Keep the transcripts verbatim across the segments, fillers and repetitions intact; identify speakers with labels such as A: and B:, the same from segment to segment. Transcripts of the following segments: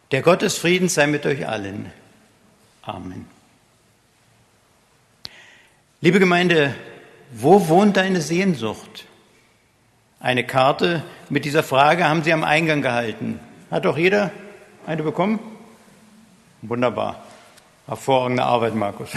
A: Der Gott des Friedens sei mit euch allen. Amen. Liebe Gemeinde, wo wohnt deine Sehnsucht? Eine Karte mit dieser Frage haben Sie am Eingang gehalten. Hat doch jeder eine bekommen? Wunderbar. Hervorragende Arbeit, Markus.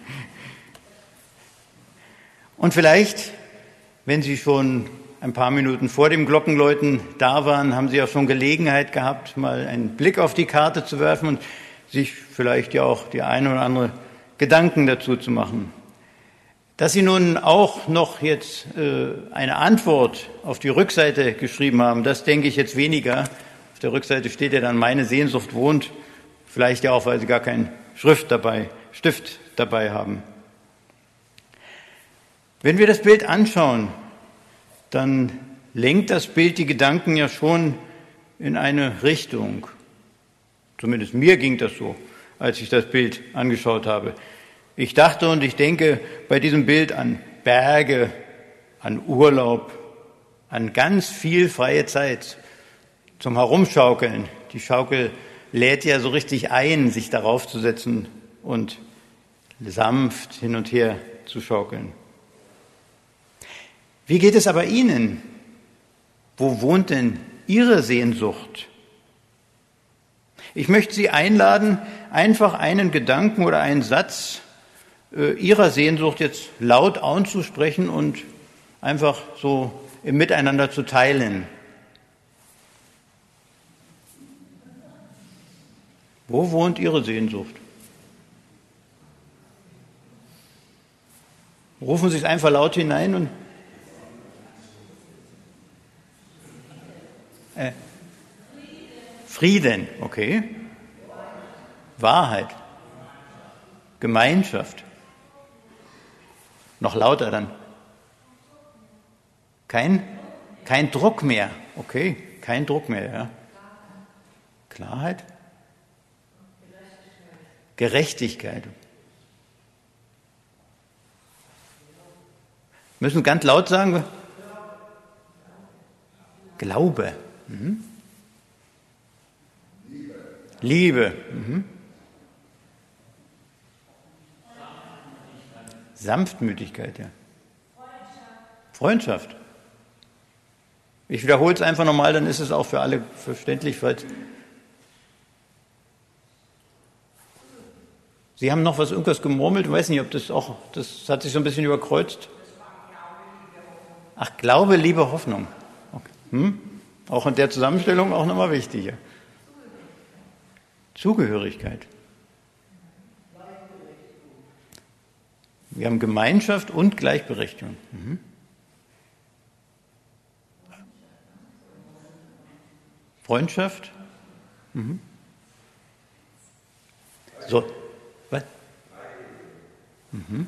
A: Und vielleicht, wenn Sie schon ein paar Minuten vor dem Glockenläuten da waren, haben Sie auch schon Gelegenheit gehabt, mal einen Blick auf die Karte zu werfen und sich vielleicht ja auch die eine oder andere Gedanken dazu zu machen. Dass Sie nun auch noch jetzt äh, eine Antwort auf die Rückseite geschrieben haben, das denke ich jetzt weniger. Auf der Rückseite steht ja dann, meine Sehnsucht wohnt, vielleicht ja auch, weil Sie gar keinen Schrift dabei, Stift dabei haben. Wenn wir das Bild anschauen, dann lenkt das Bild die Gedanken ja schon in eine Richtung. Zumindest mir ging das so, als ich das Bild angeschaut habe. Ich dachte und ich denke bei diesem Bild an Berge, an Urlaub, an ganz viel freie Zeit zum Herumschaukeln. Die Schaukel lädt ja so richtig ein, sich darauf zu setzen und sanft hin und her zu schaukeln. Wie geht es aber Ihnen? Wo wohnt denn Ihre Sehnsucht? Ich möchte Sie einladen, einfach einen Gedanken oder einen Satz äh, Ihrer Sehnsucht jetzt laut auszusprechen und einfach so im Miteinander zu teilen. Wo wohnt Ihre Sehnsucht? Rufen Sie es einfach laut hinein und Äh, Frieden, okay. Wahrheit. Gemeinschaft. Noch lauter dann. Kein, kein Druck mehr, okay. Kein Druck mehr, ja. Klarheit. Gerechtigkeit. Müssen ganz laut sagen. Glaube. Mhm. Liebe. Liebe. Mhm. Sanftmütigkeit, ja. Freundschaft. Freundschaft. Ich wiederhole es einfach nochmal, dann ist es auch für alle verständlich. Falls Sie haben noch was, irgendwas gemurmelt, ich weiß nicht, ob das auch, das hat sich so ein bisschen überkreuzt. Ach, Glaube, Liebe, Hoffnung. Okay. Hm? Auch in der Zusammenstellung auch nochmal wichtiger. Zugehörigkeit. Wir haben Gemeinschaft und Gleichberechtigung. Mhm. Freundschaft. Mhm. So. Was? Mhm.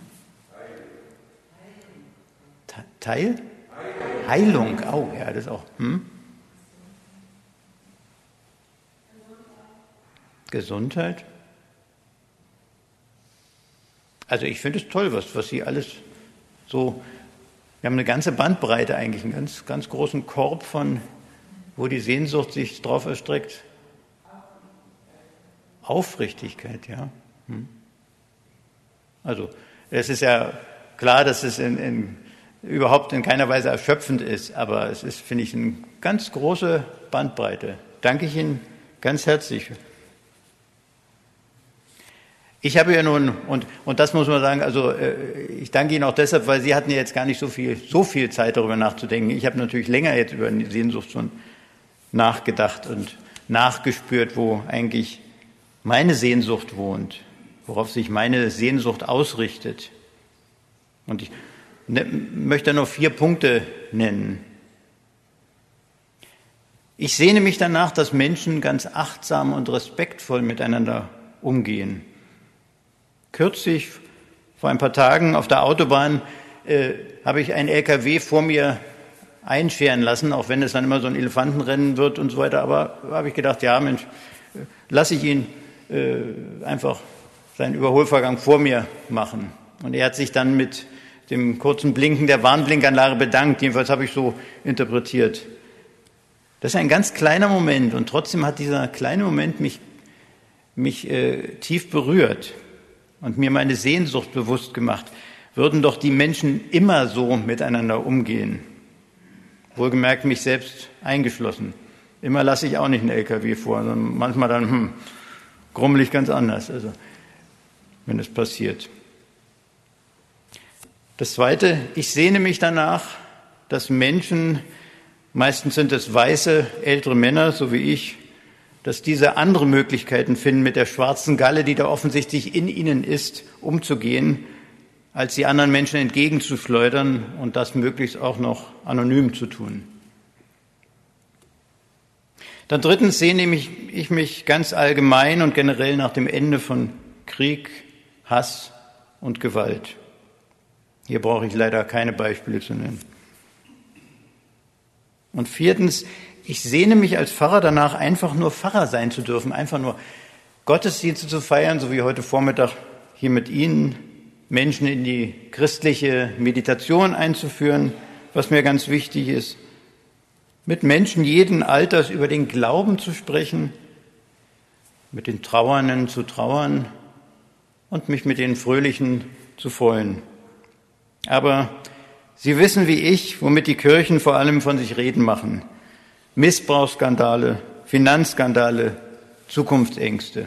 A: Teil? Heilung. Oh, ja, das auch. Hm? Gesundheit. Also ich finde es toll, was, was Sie alles so, wir haben eine ganze Bandbreite eigentlich, einen ganz, ganz großen Korb von, wo die Sehnsucht sich drauf erstreckt. Aufrichtigkeit, ja. Hm. Also es ist ja klar, dass es in, in, überhaupt in keiner Weise erschöpfend ist, aber es ist, finde ich, eine ganz große Bandbreite. Danke ich Ihnen ganz herzlich. Ich habe ja nun, und, und das muss man sagen, also äh, ich danke Ihnen auch deshalb, weil Sie hatten ja jetzt gar nicht so viel, so viel Zeit darüber nachzudenken. Ich habe natürlich länger jetzt über die Sehnsucht schon nachgedacht und nachgespürt, wo eigentlich meine Sehnsucht wohnt, worauf sich meine Sehnsucht ausrichtet. Und ich ne, möchte noch vier Punkte nennen. Ich sehne mich danach, dass Menschen ganz achtsam und respektvoll miteinander umgehen. Kürzlich, vor ein paar Tagen auf der Autobahn, äh, habe ich einen L K W vor mir einscheren lassen, auch wenn es dann immer so ein Elefantenrennen wird und so weiter. Aber habe ich gedacht, ja Mensch, äh, lasse ich ihn äh, einfach seinen Überholvorgang vor mir machen. Und er hat sich dann mit dem kurzen Blinken der Warnblinkanlage bedankt. Jedenfalls habe ich so interpretiert. Das ist ein ganz kleiner Moment und trotzdem hat dieser kleine Moment mich mich äh, tief berührt und mir meine Sehnsucht bewusst gemacht. Würden doch die Menschen immer so miteinander umgehen. Wohlgemerkt mich selbst eingeschlossen. Immer lasse ich auch nicht einen L K W vor, sondern manchmal dann hm, grummelig ganz anders, also wenn es passiert. Das Zweite, ich sehne mich danach, dass Menschen, meistens sind es weiße, ältere Männer, so wie ich, dass diese andere Möglichkeiten finden, mit der schwarzen Galle, die da offensichtlich in ihnen ist, umzugehen, als die anderen Menschen entgegenzuschleudern und das möglichst auch noch anonym zu tun. Dann drittens sehne ich mich ganz allgemein und generell nach dem Ende von Krieg, Hass und Gewalt. Hier brauche ich leider keine Beispiele zu nennen. Und viertens, ich sehne mich als Pfarrer danach, einfach nur Pfarrer sein zu dürfen, einfach nur Gottesdienste zu feiern, so wie heute Vormittag hier mit Ihnen, Menschen in die christliche Meditation einzuführen, was mir ganz wichtig ist, mit Menschen jeden Alters über den Glauben zu sprechen, mit den Trauernden zu trauern und mich mit den Fröhlichen zu freuen. Aber Sie wissen wie ich, womit die Kirchen vor allem von sich reden machen. Missbrauchsskandale, Finanzskandale, Zukunftsängste.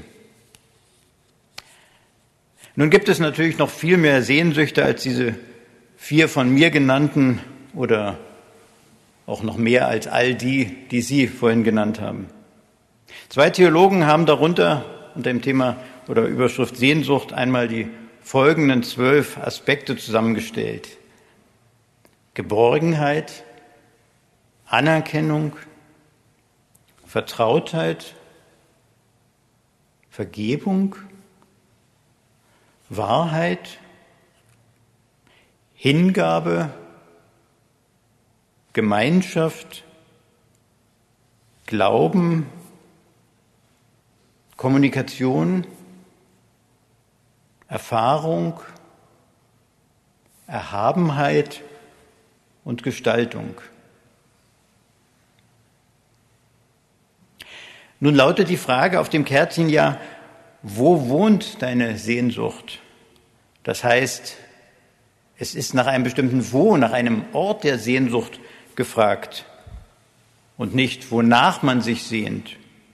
A: Nun gibt es natürlich noch viel mehr Sehnsüchte als diese vier von mir genannten oder auch noch mehr als all die, die Sie vorhin genannt haben. Zwei Theologen haben darunter unter dem Thema oder Überschrift Sehnsucht einmal die folgenden zwölf Aspekte zusammengestellt. Geborgenheit, Anerkennung, Vertrautheit, Vergebung, Wahrheit, Hingabe, Gemeinschaft, Glauben, Kommunikation, Erfahrung, Erhabenheit und Gestaltung. Nun lautet die Frage auf dem Kärtchen ja, wo wohnt deine Sehnsucht? Das heißt, es ist nach einem bestimmten Wo, nach einem Ort der Sehnsucht gefragt und nicht, wonach man sich sehnt.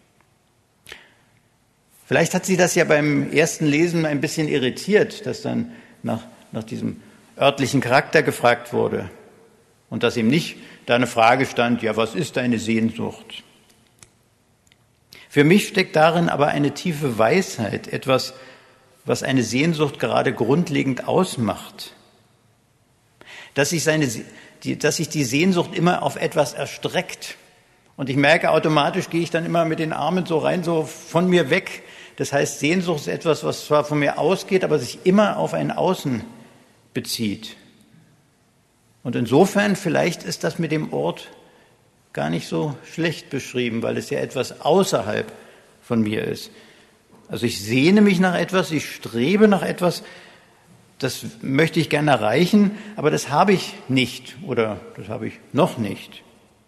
A: Vielleicht hat Sie das ja beim ersten Lesen ein bisschen irritiert, dass dann nach, nach diesem örtlichen Charakter gefragt wurde und dass eben nicht da eine Frage stand, ja, was ist deine Sehnsucht? Für mich steckt darin aber eine tiefe Weisheit, etwas, was eine Sehnsucht gerade grundlegend ausmacht. Dass sich, seine, die, dass sich die Sehnsucht immer auf etwas erstreckt. Und ich merke, automatisch gehe ich dann immer mit den Armen so rein, so von mir weg. Das heißt, Sehnsucht ist etwas, was zwar von mir ausgeht, aber sich immer auf ein Außen bezieht. Und insofern, vielleicht ist das mit dem Ort gar nicht so schlecht beschrieben, weil es ja etwas außerhalb von mir ist. Also ich sehne mich nach etwas, ich strebe nach etwas, das möchte ich gerne erreichen, aber das habe ich nicht oder das habe ich noch nicht.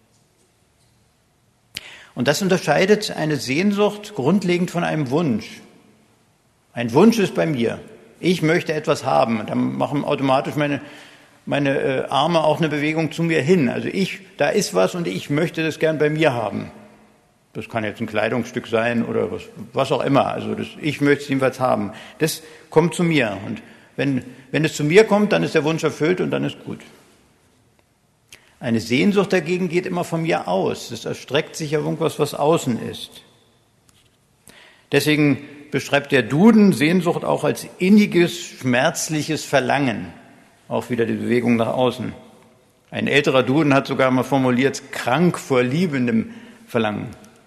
A: Und das unterscheidet eine Sehnsucht grundlegend von einem Wunsch. Ein Wunsch ist bei mir. Ich möchte etwas haben. Dann machen automatisch meine, meine äh, Arme auch eine Bewegung zu mir hin. Also ich, da ist was und ich möchte das gern bei mir haben. Das kann jetzt ein Kleidungsstück sein oder was, was auch immer. Also das, ich möchte es jedenfalls haben. Das kommt zu mir. Und wenn, wenn es zu mir kommt, dann ist der Wunsch erfüllt und dann ist gut. Eine Sehnsucht dagegen geht immer von mir aus. Es erstreckt sich auf irgendwas, was außen ist. Deswegen beschreibt der Duden Sehnsucht auch als inniges, schmerzliches Verlangen. Auch wieder die Bewegung nach außen. Ein älterer Duden hat sogar mal formuliert, krank vor liebendem Verlangen.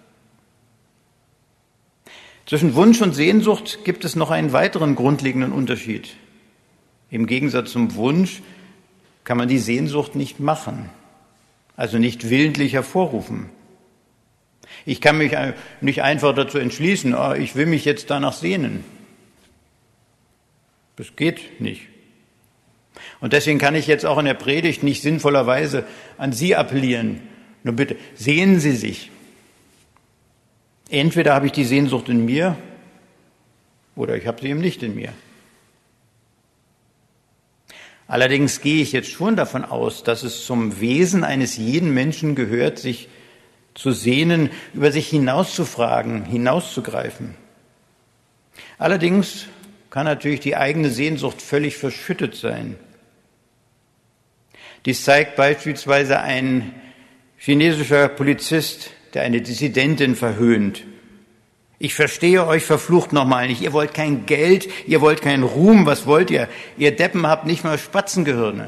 A: Zwischen Wunsch und Sehnsucht gibt es noch einen weiteren grundlegenden Unterschied. Im Gegensatz zum Wunsch kann man die Sehnsucht nicht machen. Also nicht willentlich hervorrufen. Ich kann mich nicht einfach dazu entschließen, oh, ich will mich jetzt danach sehnen. Das geht nicht. Und deswegen kann ich jetzt auch in der Predigt nicht sinnvollerweise an Sie appellieren. Nur bitte, sehnen Sie sich. Entweder habe ich die Sehnsucht in mir oder ich habe sie eben nicht in mir. Allerdings gehe ich jetzt schon davon aus, dass es zum Wesen eines jeden Menschen gehört, sich zu sehnen, über sich hinauszufragen, hinauszugreifen. Allerdings kann natürlich die eigene Sehnsucht völlig verschüttet sein. Dies zeigt beispielsweise ein chinesischer Polizist, der eine Dissidentin verhöhnt. Ich verstehe euch verflucht nochmal nicht. Ihr wollt kein Geld, ihr wollt keinen Ruhm. Was wollt ihr? Ihr Deppen habt nicht mal Spatzengehirne.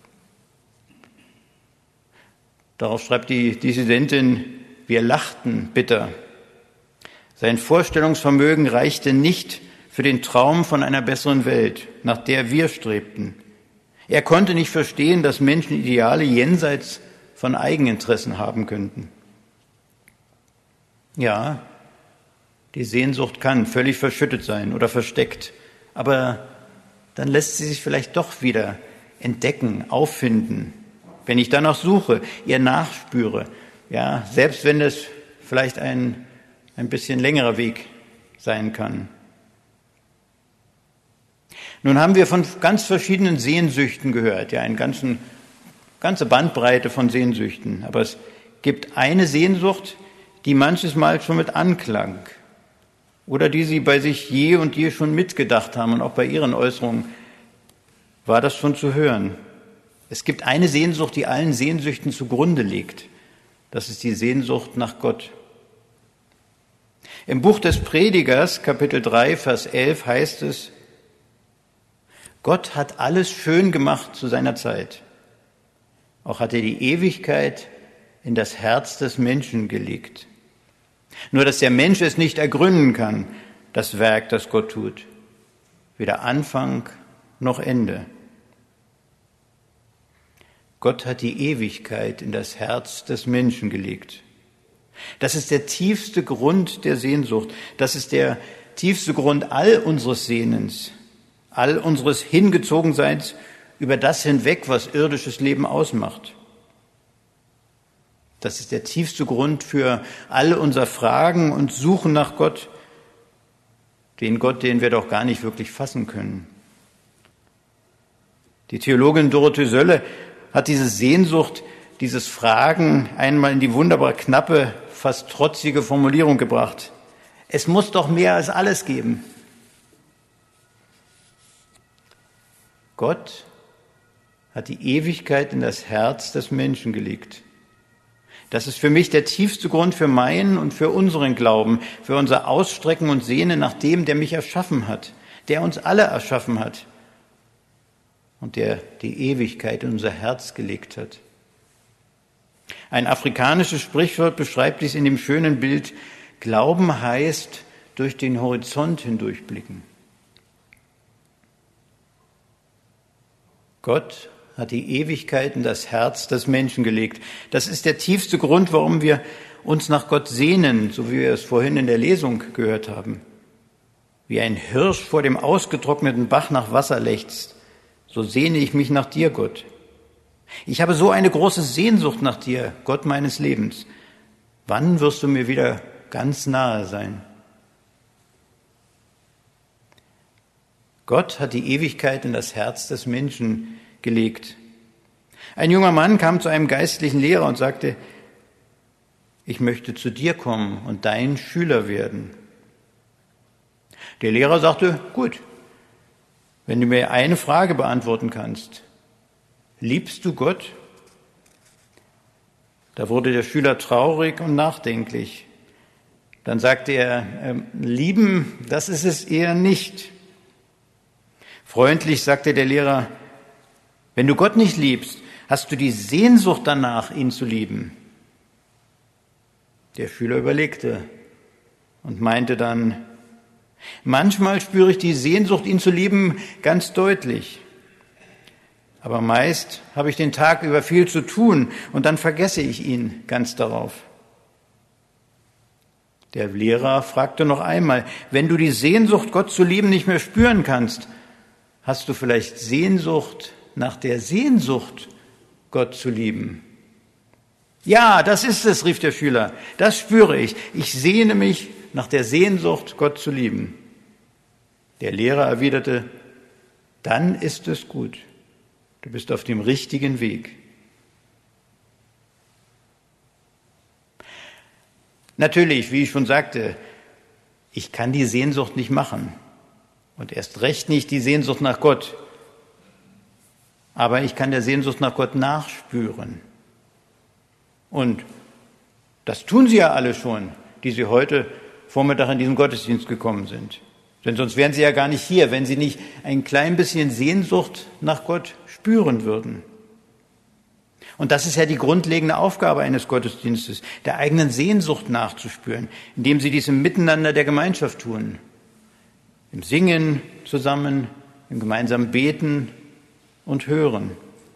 A: Darauf schreibt die Dissidentin, wir lachten bitter. Sein Vorstellungsvermögen reichte nicht für den Traum von einer besseren Welt, nach der wir strebten. Er konnte nicht verstehen, dass Menschen Ideale jenseits von Eigeninteressen haben könnten. Ja, die Sehnsucht kann völlig verschüttet sein oder versteckt, aber dann lässt sie sich vielleicht doch wieder entdecken, auffinden. Wenn ich danach suche, ihr nachspüre, ja, selbst wenn es vielleicht ein, ein bisschen längerer Weg sein kann. Nun haben wir von ganz verschiedenen Sehnsüchten gehört, ja, eine ganzen, ganze Bandbreite von Sehnsüchten. Aber es gibt eine Sehnsucht, die manches Mal schon mit anklang oder die Sie bei sich je und je schon mitgedacht haben und auch bei Ihren Äußerungen war das schon zu hören. Es gibt eine Sehnsucht, die allen Sehnsüchten zugrunde liegt. Das ist die Sehnsucht nach Gott. Im Buch des Predigers, Kapitel drei, Vers elf heißt es, Gott hat alles schön gemacht zu seiner Zeit. Auch hat er die Ewigkeit in das Herz des Menschen gelegt. Nur dass der Mensch es nicht ergründen kann, das Werk, das Gott tut. Weder Anfang noch Ende. Gott hat die Ewigkeit in das Herz des Menschen gelegt. Das ist der tiefste Grund der Sehnsucht. Das ist der tiefste Grund all unseres Sehnens, all unseres Hingezogenseins über das hinweg, was irdisches Leben ausmacht. Das ist der tiefste Grund für all unser Fragen und Suchen nach Gott, den Gott, den wir doch gar nicht wirklich fassen können. Die Theologin Dorothee Sölle hat diese Sehnsucht, dieses Fragen einmal in die wunderbar knappe, fast trotzige Formulierung gebracht. Es muss doch mehr als alles geben. Gott hat die Ewigkeit in das Herz des Menschen gelegt. Das ist für mich der tiefste Grund für meinen und für unseren Glauben, für unser Ausstrecken und Sehnen nach dem, der mich erschaffen hat, der uns alle erschaffen hat und der die Ewigkeit in unser Herz gelegt hat. Ein afrikanisches Sprichwort beschreibt dies in dem schönen Bild, Glauben heißt durch den Horizont hindurchblicken. Gott hat die Ewigkeit in das Herz des Menschen gelegt. Das ist der tiefste Grund, warum wir uns nach Gott sehnen, so wie wir es vorhin in der Lesung gehört haben. Wie ein Hirsch vor dem ausgetrockneten Bach nach Wasser lechzt, so sehne ich mich nach dir, Gott. Ich habe so eine große Sehnsucht nach dir, Gott meines Lebens. Wann wirst du mir wieder ganz nahe sein? Gott hat die Ewigkeit in das Herz des Menschen gelegt. Ein junger Mann kam zu einem geistlichen Lehrer und sagte, ich möchte zu dir kommen und dein Schüler werden. Der Lehrer sagte, gut, wenn du mir eine Frage beantworten kannst, liebst du Gott? Da wurde der Schüler traurig und nachdenklich. Dann sagte er, lieben, das ist es eher nicht. Freundlich sagte der Lehrer, wenn du Gott nicht liebst, hast du die Sehnsucht danach, ihn zu lieben. Der Schüler überlegte und meinte dann, manchmal spüre ich die Sehnsucht, ihn zu lieben, ganz deutlich. Aber meist habe ich den Tag über viel zu tun und dann vergesse ich ihn ganz darauf. Der Lehrer fragte noch einmal, wenn du die Sehnsucht, Gott zu lieben, nicht mehr spüren kannst, hast du vielleicht Sehnsucht nach der Sehnsucht, Gott zu lieben? Ja, das ist es, rief der Schüler. Das spüre ich. Ich sehne mich nach der Sehnsucht, Gott zu lieben. Der Lehrer erwiderte, dann ist es gut. Du bist auf dem richtigen Weg. Natürlich, wie ich schon sagte, ich kann die Sehnsucht nicht machen und erst recht nicht die Sehnsucht nach Gott. Aber ich kann der Sehnsucht nach Gott nachspüren. Und das tun Sie ja alle schon, die Sie heute Vormittag in diesen Gottesdienst gekommen sind. Denn sonst wären Sie ja gar nicht hier, wenn Sie nicht ein klein bisschen Sehnsucht nach Gott spüren würden. Und das ist ja die grundlegende Aufgabe eines Gottesdienstes, der eigenen Sehnsucht nachzuspüren, indem Sie dies im Miteinander der Gemeinschaft tun. Im Singen zusammen, im gemeinsamen Beten und Hören.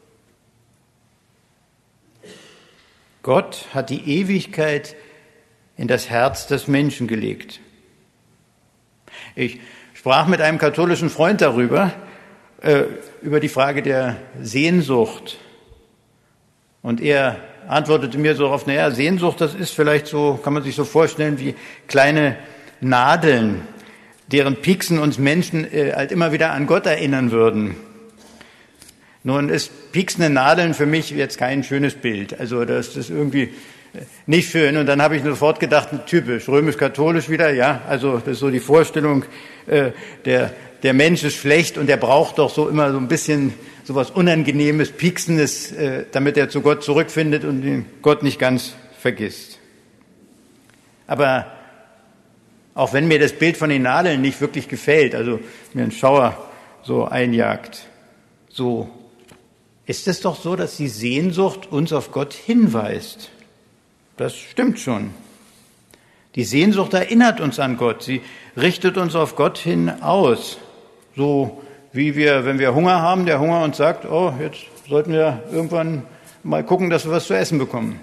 A: Gott hat die Ewigkeit in das Herz des Menschen gelegt. Ich sprach mit einem katholischen Freund darüber, äh, über die Frage der Sehnsucht. Und er antwortete mir so auf, naja, Sehnsucht, das ist vielleicht so, kann man sich so vorstellen, wie kleine Nadeln, deren Pieksen uns Menschen äh, halt immer wieder an Gott erinnern würden. Nun ist pieksende Nadeln für mich jetzt kein schönes Bild. Also das ist irgendwie nicht schön. Und dann habe ich sofort gedacht, typisch, römisch-katholisch wieder, ja. Also das ist so die Vorstellung, äh, der, der Mensch ist schlecht und der braucht doch so immer so ein bisschen so was Unangenehmes, Pieksendes, äh, damit er zu Gott zurückfindet und den Gott nicht ganz vergisst. Aber auch wenn mir das Bild von den Nadeln nicht wirklich gefällt, also mir ein Schauer so einjagt, so ist es doch so, dass die Sehnsucht uns auf Gott hinweist. Das stimmt schon. Die Sehnsucht erinnert uns an Gott. Sie richtet uns auf Gott hin aus. So wie wir, wenn wir Hunger haben, der Hunger uns sagt, oh, jetzt sollten wir irgendwann mal gucken, dass wir was zu essen bekommen.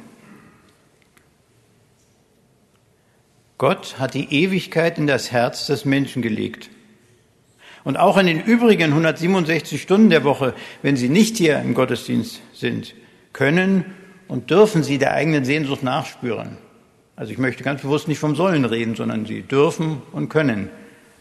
A: Gott hat die Ewigkeit in das Herz des Menschen gelegt. Und auch in den übrigen hundertsiebenundsechzig Stunden der Woche, wenn Sie nicht hier im Gottesdienst sind, können und dürfen Sie der eigenen Sehnsucht nachspüren. Also ich möchte ganz bewusst nicht vom Sollen reden, sondern Sie dürfen und können.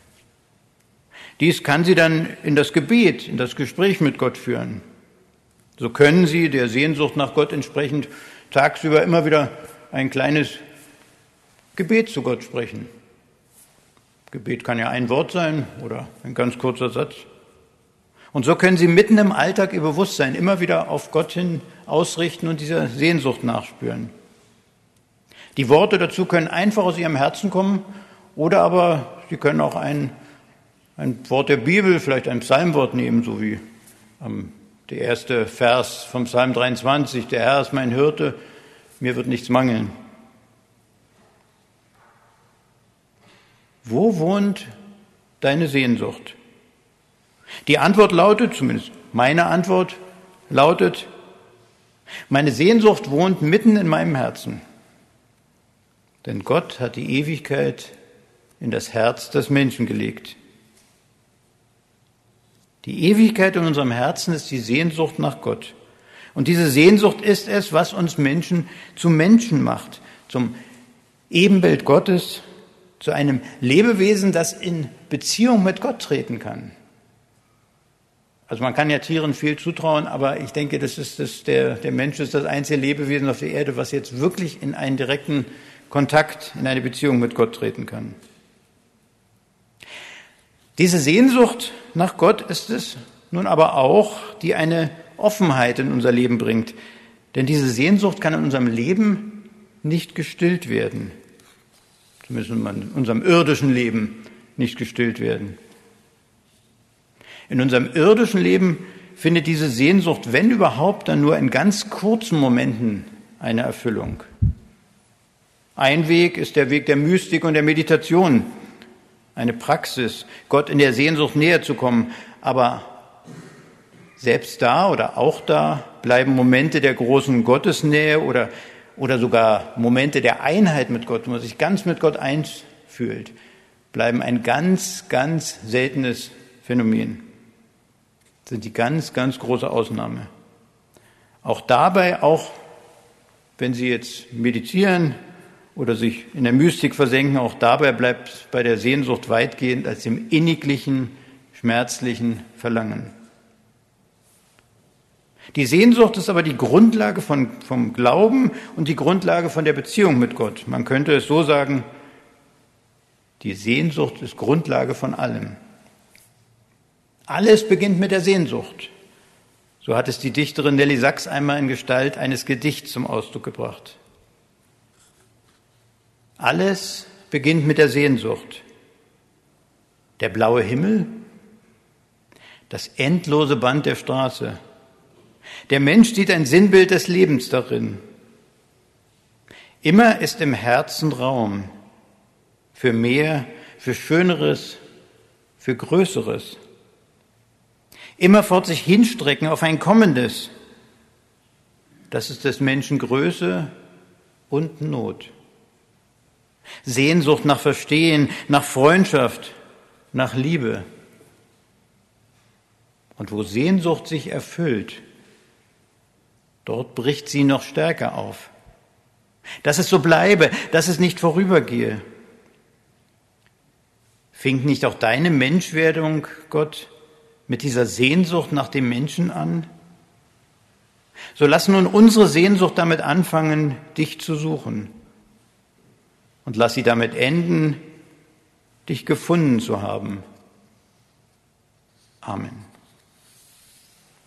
A: Dies kann Sie dann in das Gebet, in das Gespräch mit Gott führen. So können Sie der Sehnsucht nach Gott entsprechend tagsüber immer wieder ein kleines Gebet zu Gott sprechen. Gebet kann ja ein Wort sein oder ein ganz kurzer Satz. Und so können Sie mitten im Alltag Ihr Bewusstsein immer wieder auf Gott hin ausrichten und dieser Sehnsucht nachspüren. Die Worte dazu können einfach aus Ihrem Herzen kommen oder aber Sie können auch ein, ein Wort der Bibel, vielleicht ein Psalmwort nehmen, so wie ähm, der erste Vers vom Psalm dreiundzwanzig, der Herr ist mein Hirte, mir wird nichts mangeln. Wo wohnt deine Sehnsucht? Die Antwort lautet, zumindest meine Antwort lautet, meine Sehnsucht wohnt mitten in meinem Herzen. Denn Gott hat die Ewigkeit in das Herz des Menschen gelegt. Die Ewigkeit in unserem Herzen ist die Sehnsucht nach Gott. Und diese Sehnsucht ist es, was uns Menschen zu Menschen macht, zum Ebenbild Gottes, zu einem Lebewesen, das in Beziehung mit Gott treten kann. Also man kann ja Tieren viel zutrauen, aber ich denke, das ist das, der, der Mensch ist das einzige Lebewesen auf der Erde, was jetzt wirklich in einen direkten Kontakt, in eine Beziehung mit Gott treten kann. Diese Sehnsucht nach Gott ist es nun aber auch, die eine Offenheit in unser Leben bringt. Denn diese Sehnsucht kann in unserem Leben nicht gestillt werden. Zumindest in unserem irdischen Leben nicht gestillt werden. In unserem irdischen Leben findet diese Sehnsucht, wenn überhaupt, dann nur in ganz kurzen Momenten eine Erfüllung. Ein Weg ist der Weg der Mystik und der Meditation, eine Praxis, Gott in der Sehnsucht näher zu kommen. Aber selbst da oder auch da bleiben Momente der großen Gottesnähe oder oder sogar Momente der Einheit mit Gott, wo man sich ganz mit Gott eins fühlt, bleiben ein ganz, ganz seltenes Phänomen. Das sind die ganz, ganz große Ausnahme. Auch dabei, auch wenn Sie jetzt meditieren oder sich in der Mystik versenken. Auch dabei bleibt es bei der Sehnsucht weitgehend als dem inniglichen, schmerzlichen Verlangen. Die Sehnsucht ist aber die Grundlage von, vom Glauben und die Grundlage von der Beziehung mit Gott. Man könnte es so sagen, die Sehnsucht ist Grundlage von allem. Alles beginnt mit der Sehnsucht. So hat es die Dichterin Nelly Sachs einmal in Gestalt eines Gedichts zum Ausdruck gebracht. Alles beginnt mit der Sehnsucht. Der blaue Himmel, das endlose Band der Straße. Der Mensch sieht ein Sinnbild des Lebens darin. Immer ist im Herzen Raum für mehr, für Schöneres, für Größeres. Immerfort sich hinstrecken auf ein Kommendes. Das ist des Menschen Größe und Not. Sehnsucht nach Verstehen, nach Freundschaft, nach Liebe. Und wo Sehnsucht sich erfüllt, dort bricht sie noch stärker auf. Dass es so bleibe, dass es nicht vorübergehe. Fing nicht auch deine Menschwerdung, Gott, mit dieser Sehnsucht nach dem Menschen an? So lass nun unsere Sehnsucht damit anfangen, dich zu suchen. Und lass sie damit enden, dich gefunden zu haben. Amen.